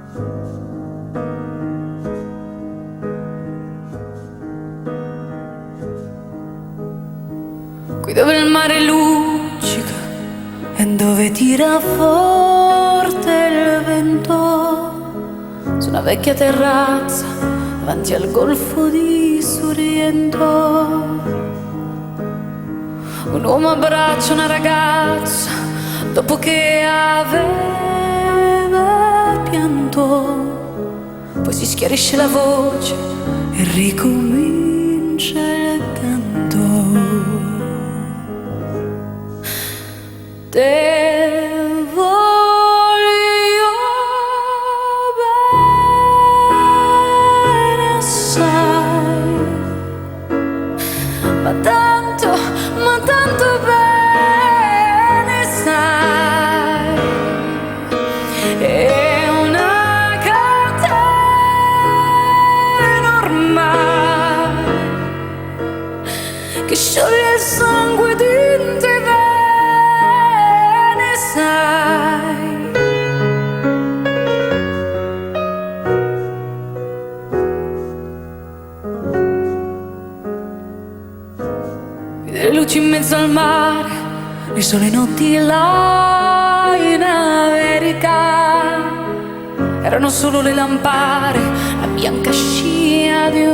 Qui dove il mare luccica e dove tira forte il vento, su una vecchia terrazza davanti al golfo di Sorrento, un uomo abbraccia una ragazza dopo che aveva pianto, poi si schiarisce la voce e ricomincia il canto. Te voglio bene assai, ma tanto bene sai, è una catena ormai che scioglie il sangue dentro i veni. Le luci in mezzo al mare, le sole notti là in America, erano solo le lampare, la bianca scia di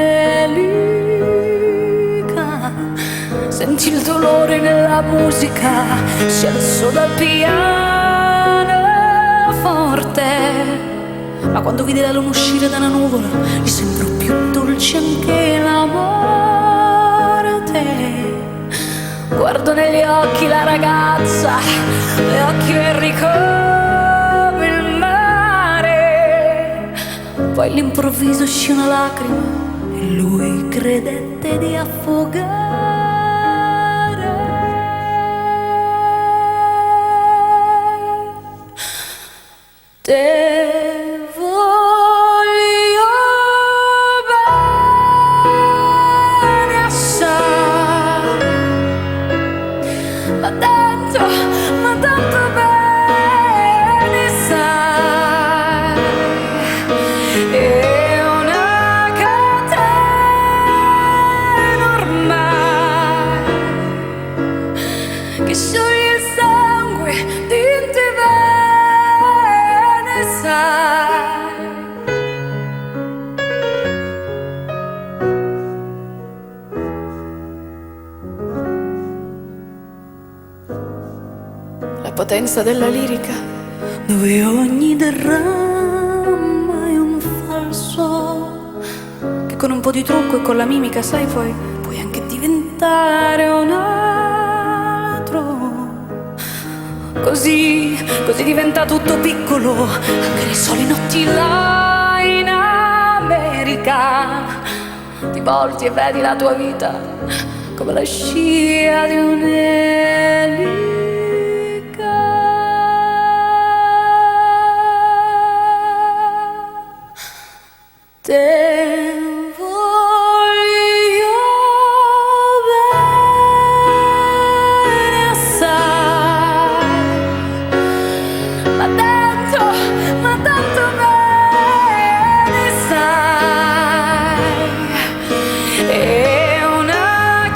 un'elica. Senti il dolore nella musica, si alzò dal pianoforte, ma quando vide la luna uscire da una nuvola, gli sembrò più dolce anche la morte. Guardo negli occhi la ragazza, le occhi verdi come il mare, poi all'improvviso uscì una lacrima e lui credette di affogare. Te voglio bene assai, ma tanto bene sai, è una catena ormai che scioglie il sangue dentro i veni. La potenza della lirica, dove ogni dramma è un falso, che con un po' di trucco e con la mimica, sai, puoi anche diventare un altro. Così diventa tutto piccolo, anche le sole notti là in America. Ti volti e vedi la tua vita come la scia di un'elica. Te voglio bene assai, ma tanto bene sai, è una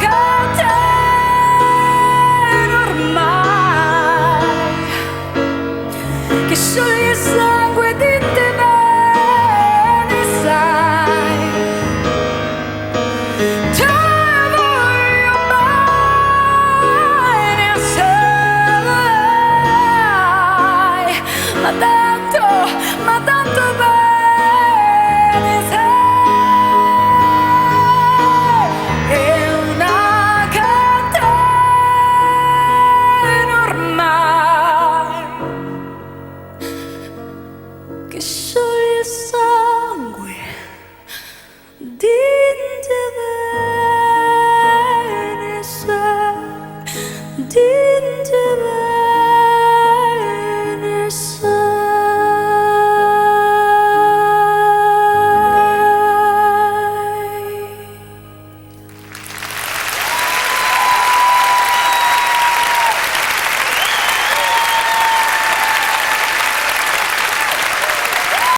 catena ormai che scioglie il sangue di te. Ma tanto bene sai, è una catena ormai che scioglie il sangue.